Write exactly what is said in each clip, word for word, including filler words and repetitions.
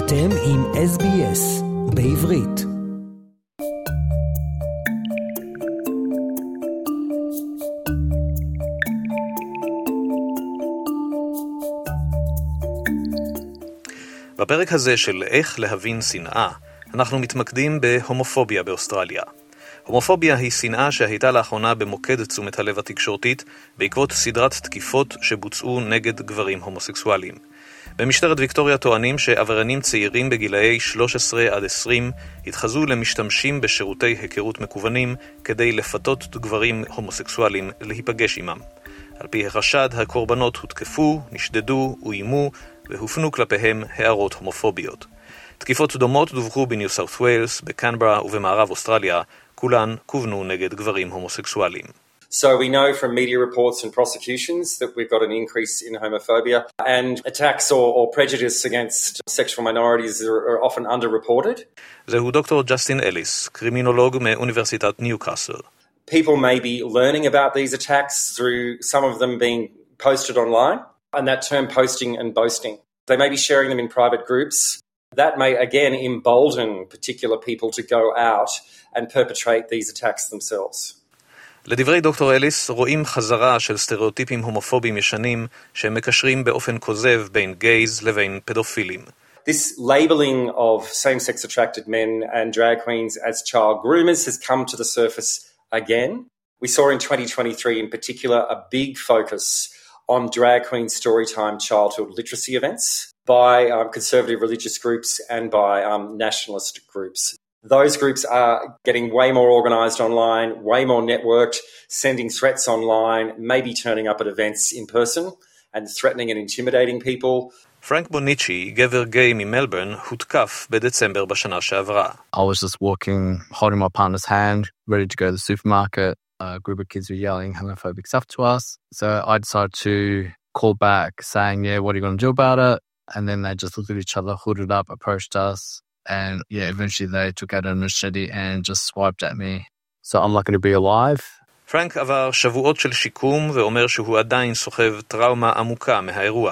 אתם עם אס בי אס בעברית. בפרק הזה של איך להבין שנאה, אנחנו מתמקדים בהומופוביה באוסטרליה. הומופוביה היא שנאה שהייתה לאחרונה במוקד תשומת הלב התקשורתית בעקבות סדרת תקיפות שבוצעו נגד גברים הומוסקסואלים. במשטרת ויקטוריה טוענים שעבריינים צעירים בגילאי שלוש עשרה עד עשרים התחזו למשתמשים בשירותי היכרות מקוונים כדי לפתות גברים הומוסקסואלים להיפגש עמם. על פי החשד, הקורבנות הותקפו, נשדדו, אוימו והופנו כלפיהם הערות הומופוביות. תקיפות דומות דווחו בניו סאות' ווילס, בקנברה ובמערב אוסטרליה, כולן כוונו נגד גברים הומוסקסואלים. So we know from media reports and prosecutions that we've got an increase in homophobia, and attacks or, or prejudice against sexual minorities are, are often underreported. זהו דוקטור ג'סטין אליס, קרימינולוג מאוניברסיטת ניוקאסל. People may be learning about these attacks through some of them being posted online, and that term posting and boasting. They may be sharing them in private groups. That may again embolden particular people to go out and perpetrate these attacks themselves. לדברי דוקטור אליס, רואים חזרה של סטריאוטיפים הומופוביים ישנים שמקשרים באופן כוזב בין גייז לבין פדופילים. This labeling of same-sex attracted men and drag queens as child groomers has come to the surface again. We saw in twenty twenty-three in particular a big focus on drag queen storytime childhood literacy events by um, conservative religious groups and by um, nationalist groups. Those groups are getting way more organised online, way more networked, sending threats online, maybe turning up at events in person and threatening and intimidating people. פרנק בוניצ'י, גבר גיי ממלבורן, הותקף בדצמבר בשנה שעברה. I was just walking, holding my partner's hand, ready to go to the supermarket. A group of kids were yelling homophobic stuff to us. So I decided to call back saying, yeah, what are you going to do about it? And then they just looked at each other, hooded up, approached us. And yeah, eventually they took out a machete and just swiped at me. So I'm lucky to be alive. פרנק עבר שבועות של שיקום ואומר שהוא עדיין סוחב טראומה עמוקה מהאירוע.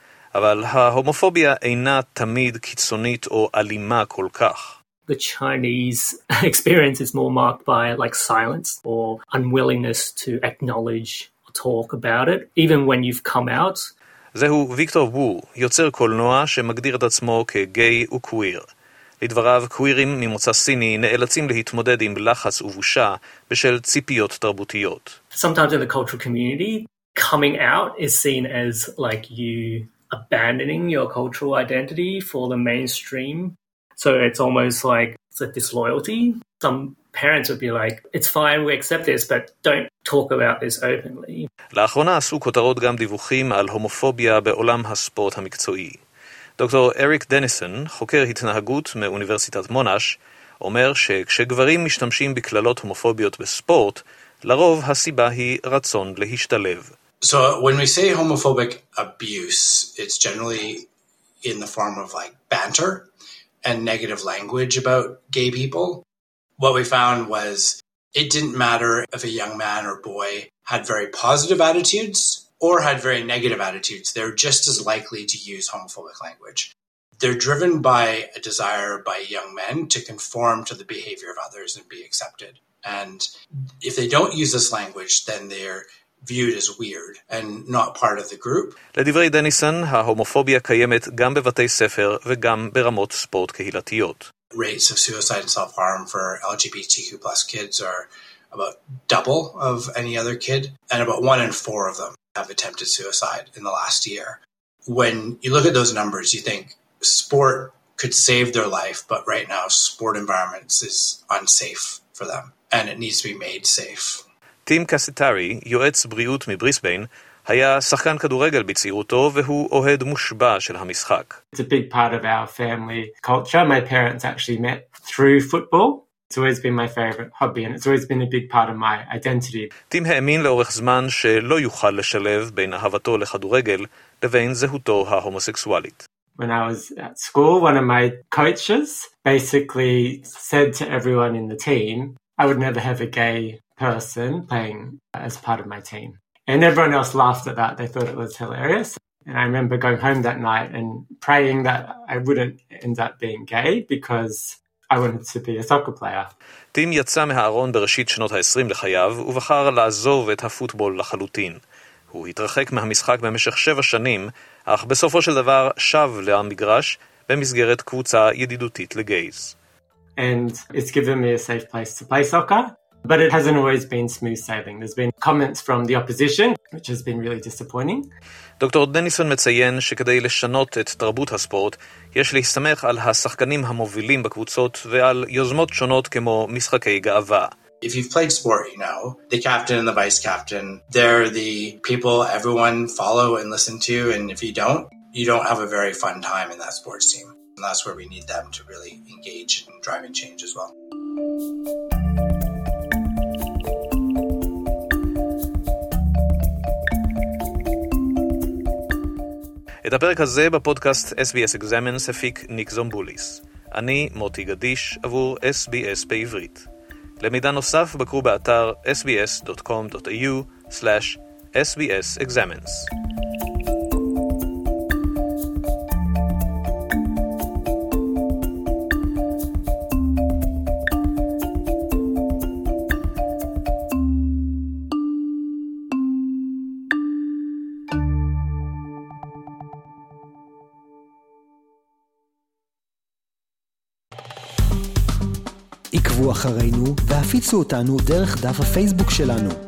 אבל ההומופוביה אינה תמיד קיצונית או אלימה כל כך. The Chinese experience is more marked by like silence or unwillingness to acknowledge or talk about it, even when you've come out. זהו ויקטור וו, יוצר קולנוע שמגדיר את עצמו כגיי וקוויר. לדבריו, קווירים ממוצא סיני נאלצים להתמודד עם לחץ ובושה בשל ציפיות תרבותיות. Sometimes in the cultural community, coming out is seen as like you abandoning your cultural identity for the mainstream. So it's almost like it's a disloyalty. Some parents would be like, it's fine, we accept this, but don't talk about this openly. לאחרונה עשו כותרות גם דיווחים על הומופוביה בעולם הספורט המקצועי. דוקטור אריק דניסון, חוקר התנהגות מאוניברסיטת מונאש, אומר שכשגברים משתמשים בכללות הומופוביות בספורט, לרוב הסיבה היא רצון להשתלב. So when we say homophobic abuse, it's generally in the form of like banter and negative language about gay people. What we found was it didn't matter if a young man or boy had very positive attitudes or had very negative attitudes. They're just as likely to use homophobic language. They're driven by a desire by young men to conform to the behavior of others and be accepted. And if they don't use this language, then they're viewed as weird and not part of the group. לדברי דניסון, ההומופוביה קיימת גם בבתי ספר וגם ברמות ספורט קהילתיות. Rates of suicide and self-harm for L G B T Q plus kids are about double of any other kid, and about one in four of them have attempted suicide in the last year. When you look at those numbers, you think sport could save their life, but right now sport environments is unsafe for them, and it needs to be made safe. טים קסיטרי, יועץ בריאות מבריסביין, היה שחקן כדורגל בצעירותו והוא אוהד מושבע של המשחק. It's a big part of our family culture. My parents actually met through football. It's always been my favorite hobby and it's always been a big part of my identity. טים האמין לאורך זמן שלא יוכל לשלב בין אהבתו לכדורגל לבין זהותו ההומוסקסואלית. When I was at school, one of my coaches basically said to everyone in the team, I would never have a gay person playing as part of my team. And everyone else laughed at that. They thought it was hilarious. And I remember going home that night and praying that I wouldn't end up being gay because I wanted to be a soccer player. טים יצא מהארון בראשית שנות ה-עשרים לחייו ובחר לעזוב את הפוטבול לחלוטין. הוא התרחק מהמשחק במשך שבע שנים, אך בסופו של דבר שב למגרש במסגרת קבוצה ידידותית לגייז. And it's given me a safe place to play soccer, but it hasn't always been smooth sailing. There's been comments from the opposition, which has been really disappointing. דוקטור דניסון מציין שכדי לשנות את תרבות הספורט, יש להסתמך על השחקנים המובילים בקבוצות ועל יוזמות שונות כמו משחקי גאווה. If you've played sport, you know, the captain and the vice captain, they're the people everyone follow and listen to, and if you don't, you don't have a very fun time in that sports team. And that's where we need them to really engage in driving change as well. את הפרק הזה בפודקאסט אס בי אס Examines הפיק ניק זומבוליס. אני מוטי גדיש עבור אס בי אס בעברית. למידע נוסף בקרו באתר אס בי אס דוט קום דוט איי יו סלאש אס בי אס Examines. עקבו אחרינו והפיצו אותנו דרך דף הפייסבוק שלנו.